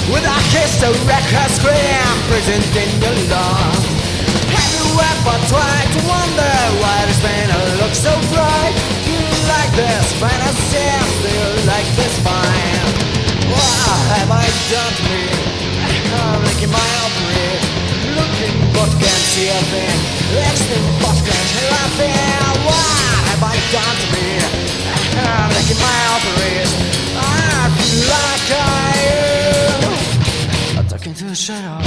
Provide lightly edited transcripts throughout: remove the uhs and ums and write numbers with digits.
With a kiss, a record scream present in your lungs. Have you ever tried to wonder why this banner looks so bright? Do you like this fantasy? Do you like this fine? What have I done to me? I'm making my operate, looking but can't see a thing, listening but can't hear a thing. What have I done to me? I'm making my operate, I feel like I am attacking to the shadow.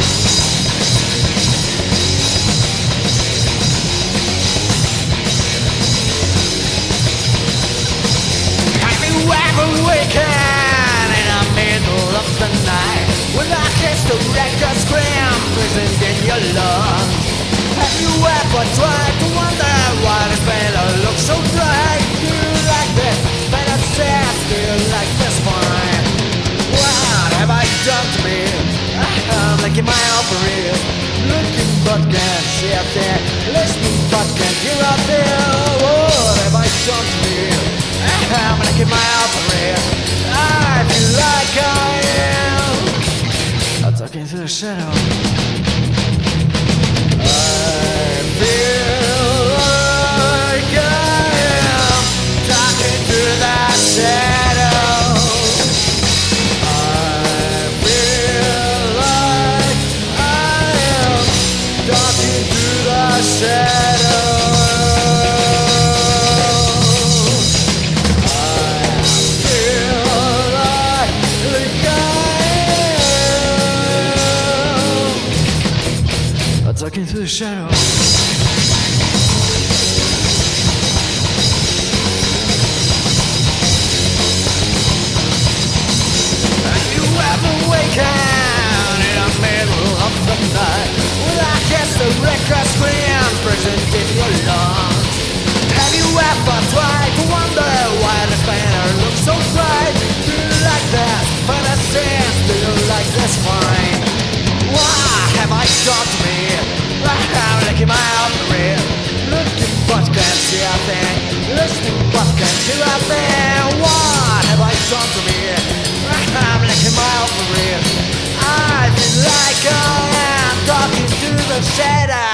Awaken in the middle of the night with a kiss to record scream present in your lungs. Have you ever tried to wonder why this banner looks so bright? Do you like this fantasy? Do you like this fine? What have I done to me? I'm making my operate, looking but can't see a thing, listening but can't hear a thing. What have I done to me? I'm making my operate, I feel like I am attacking through the shadow. I feel like I am talking through the shadow. I feel like I am talking through the shadow. Talking through the shadow. Have you ever awakened in the middle of the night with a kiss, a record scream present in your lungs? Have you ever tried to wonder why this banner looks so bright? Do you like this fantasy? Do you like this fine? What have I done to me? I'm licking my operate, looking but can't see a thing, listening but can't hear a thing. What have I done to me? I'm licking my operate, I feel like I am talking to the shadow.